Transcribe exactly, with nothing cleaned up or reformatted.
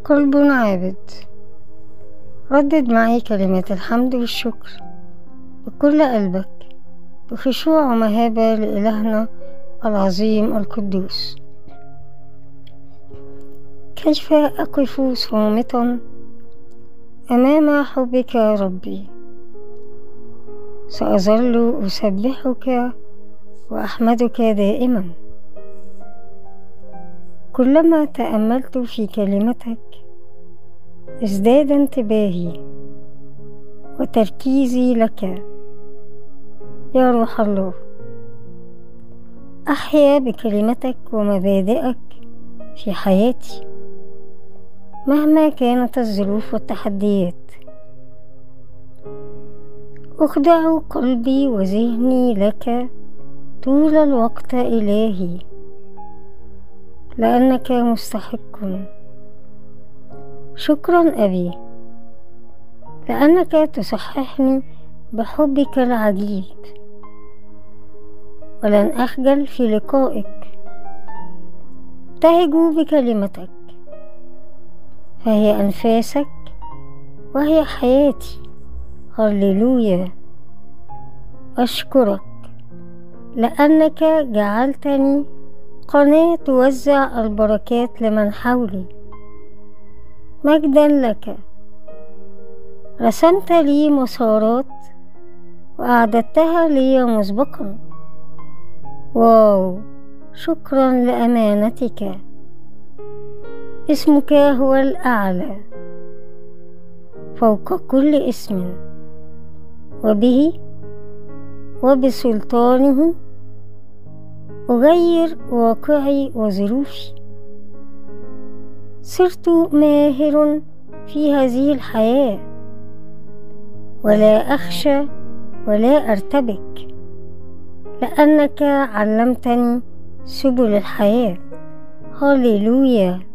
قلب عابد. ردد معي كلمات الحمد والشكر بكل قلبك بخشوع ومهابة لإلهنا العظيم القدوس. كيف أقف صامتا أمام حبك يا ربي؟ سأظل أسبحك وأحمدك دائما. كلما تأملت في كلمتك ازداد انتباهي وتركيزي لك يا روح الله. أحيا بكلمتك ومبادئك في حياتي مهما كانت الظروف والتحديات. أخضع قلبي وذهني لك طول الوقت إلهي، لأنك مستحق. شكرا أبي، لأنك تصححني بحبك العجيب، ولن أخجل في لقائك. ابتهج بكلمتك، فهي أنفاسك وهي حياتي. هللويا. أشكرك لأنك جعلتني قناة توزع البركات لمن حولي. مجدا لك. رسمت لي مسارات وأعددتها لي مسبقا. واو، شكرا لأمانتك. اسمك هو الأعلى فوق كل اسم، وبه وبسلطانه أغير واقعي وظروفي. صرت ماهر في هذه الحياة، ولا أخشى ولا أرتبك، لأنك علمتني سبل الحياة. هللويا.